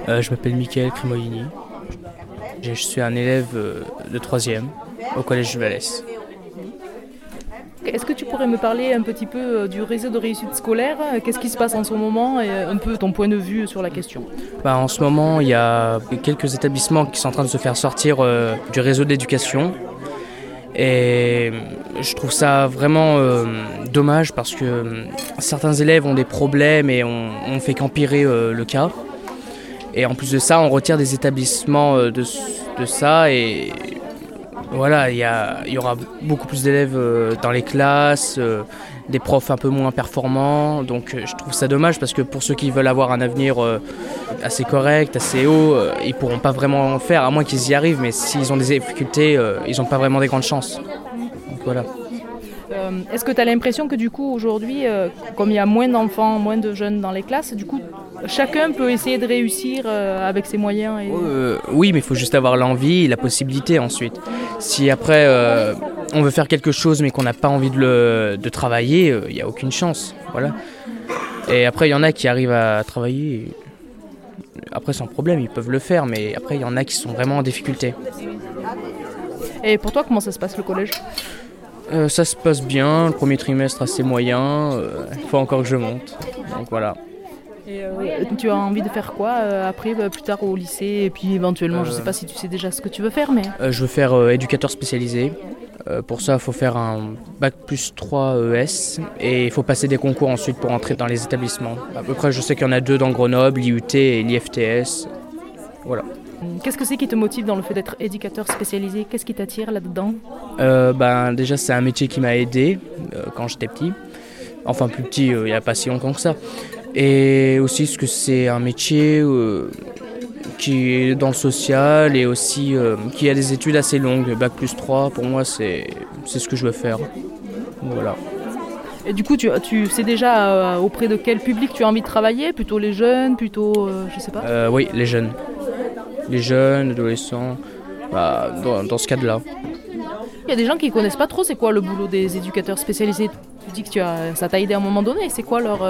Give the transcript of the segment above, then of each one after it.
Je m'appelle Mickaël Crimoglini. Je suis un élève de 3e au collège de Vallès. Est-ce que tu pourrais me parler un petit peu du réseau de réussite scolaire ? Qu'est-ce qui se passe en ce moment et un peu ton point de vue sur la question ? En ce moment, il y a quelques établissements qui sont en train de se faire sortir du réseau d'éducation. Et je trouve ça vraiment dommage parce que certains élèves ont des problèmes et on fait qu'empirer le cas. Et en plus de ça, on retire des établissements de ça et voilà, il y aura beaucoup plus d'élèves dans les classes, des profs un peu moins performants. Donc je trouve ça dommage parce que pour ceux qui veulent avoir un avenir assez correct, assez haut, ils ne pourront pas vraiment le faire, à moins qu'ils y arrivent. Mais s'ils ont des difficultés, ils n'ont pas vraiment des grandes chances. Donc voilà. Est-ce que tu as l'impression que du coup aujourd'hui, comme il y a moins d'enfants, moins de jeunes dans les classes, du coup chacun peut essayer de réussir avec ses moyens Oui, mais il faut juste avoir l'envie et la possibilité ensuite. Si après on veut faire quelque chose mais qu'on n'a pas envie de travailler, il n'y a aucune chance. Voilà. Et après il y en a qui arrivent à travailler, après sans problème, ils peuvent le faire, mais après il y en a qui sont vraiment en difficulté. Et pour toi, comment ça se passe le collège ? Ça se passe bien, le premier trimestre assez moyen, il faut encore que je monte, donc voilà. Et tu as envie de faire quoi après, plus tard au lycée, et puis éventuellement, je ne sais pas si tu sais déjà ce que tu veux faire, mais... Je veux faire éducateur spécialisé. Pour ça, il faut faire un bac plus 3 ES et il faut passer des concours ensuite pour entrer dans les établissements. À peu près, je sais qu'il y en a 2 dans Grenoble, l'IUT et l'IFTS. Voilà. Qu'est-ce que c'est qui te motive dans le fait d'être éducateur spécialisé ? Qu'est-ce qui t'attire là-dedans ? Déjà, c'est un métier qui m'a aidé quand j'étais petit. Enfin, plus petit, il n'y a pas si longtemps que ça. Et aussi parce que c'est un métier qui est dans le social et aussi qui a des études assez longues. Bac plus 3, pour moi, c'est ce que je veux faire. Voilà. Et du coup, tu sais déjà auprès de quel public tu as envie de travailler ? Plutôt les jeunes, plutôt, je sais pas ? Oui, les jeunes. Les jeunes, adolescents, dans ce cadre-là. Il y a des gens qui ne connaissent pas trop c'est quoi le boulot des éducateurs spécialisés. Tu dis que ça t'a aidé à un moment donné, c'est quoi leur...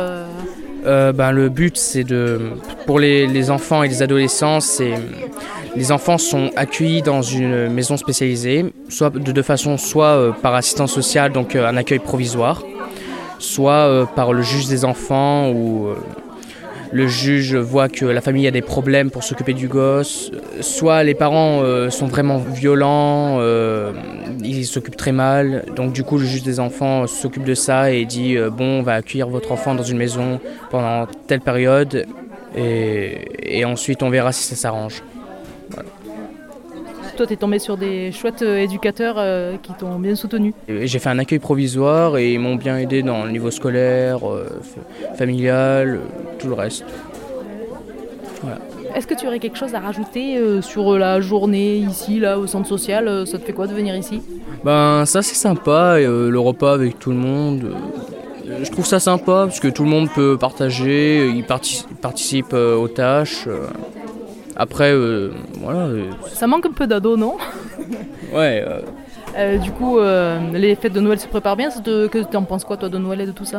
Le but, c'est pour les enfants et les adolescents, les enfants sont accueillis dans une maison spécialisée, soit de deux façons, soit par assistance sociale, donc un accueil provisoire, soit par le juge des enfants où le juge voit que la famille a des problèmes pour s'occuper du gosse, soit les parents sont vraiment violents, ils s'occupent très mal, donc du coup le juge des enfants s'occupe de ça et dit on va accueillir votre enfant dans une maison pendant telle période et ensuite on verra si ça s'arrange. Voilà. Toi, t'es tombé sur des chouettes éducateurs qui t'ont bien soutenu. J'ai fait un accueil provisoire et ils m'ont bien aidé dans le niveau scolaire, familial, tout le reste. Voilà. Est-ce que tu aurais quelque chose à rajouter sur la journée ici, là, au centre social ? Ça te fait quoi de venir ici ? Ça c'est sympa, le repas avec tout le monde. Je trouve ça sympa parce que tout le monde peut partager, il participe aux tâches. Après, voilà. Ça manque un peu d'ados, non ? Ouais. Du coup, les fêtes de Noël se préparent bien. Que tu en penses quoi, toi, de Noël et de tout ça ?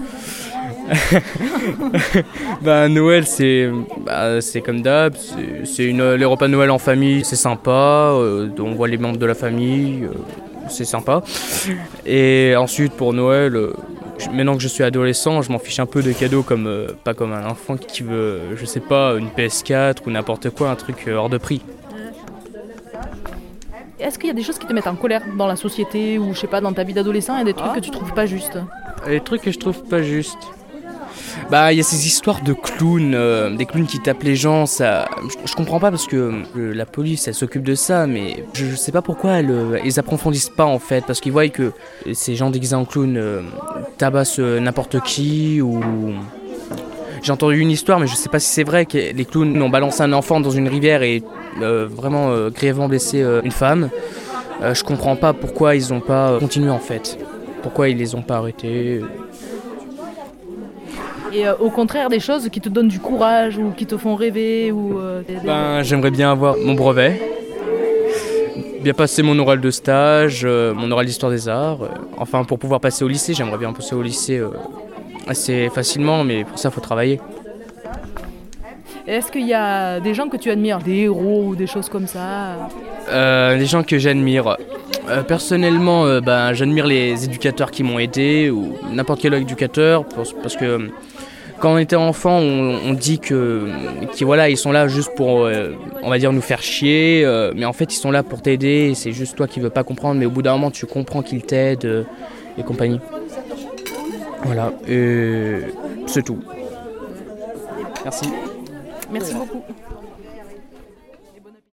Noël, c'est comme d'hab. C'est les repas de Noël en famille, c'est sympa. On voit les membres de la famille, c'est sympa. Et ensuite, pour Noël... Maintenant que je suis adolescent, je m'en fiche un peu de cadeaux pas comme un enfant qui veut, je sais pas, une PS4 ou n'importe quoi, un truc hors de prix. Est-ce qu'il y a des choses qui te mettent en colère dans la société ou je sais pas, dans ta vie d'adolescent, et des trucs que tu trouves pas justes ? Les trucs que je trouve pas justes. Il y a ces histoires de clowns, des clowns qui tapent les gens, ça, je comprends pas parce que la police elle s'occupe de ça, mais je sais pas pourquoi ils approfondissent pas en fait, parce qu'ils voient que ces gens déguisés en clowns tabassent n'importe qui ou... J'ai entendu une histoire, mais je sais pas si c'est vrai, que les clowns ont balancé un enfant dans une rivière et vraiment grièvement blessé une femme. Je comprends pas pourquoi ils ont pas continué en fait, pourquoi ils les ont pas arrêtés. Et au contraire, des choses qui te donnent du courage ou qui te font rêver ou J'aimerais bien avoir mon brevet, bien passer mon oral de stage, mon oral d'histoire des arts. Enfin, pour pouvoir passer au lycée, j'aimerais bien passer au lycée assez facilement, mais pour ça, il faut travailler. Est-ce qu'il y a des gens que tu admires, des héros ou des choses comme ça? Les gens que j'admire. Personnellement, j'admire les éducateurs qui m'ont aidé, ou n'importe quel éducateur, parce que quand on était enfant, on dit qu'ils voilà, ils sont là juste pour, on va dire, nous faire chier, mais en fait ils sont là pour t'aider, et c'est juste toi qui veux pas comprendre, mais au bout d'un moment tu comprends qu'ils t'aident et compagnie. Voilà, et c'est tout. Merci. Merci beaucoup.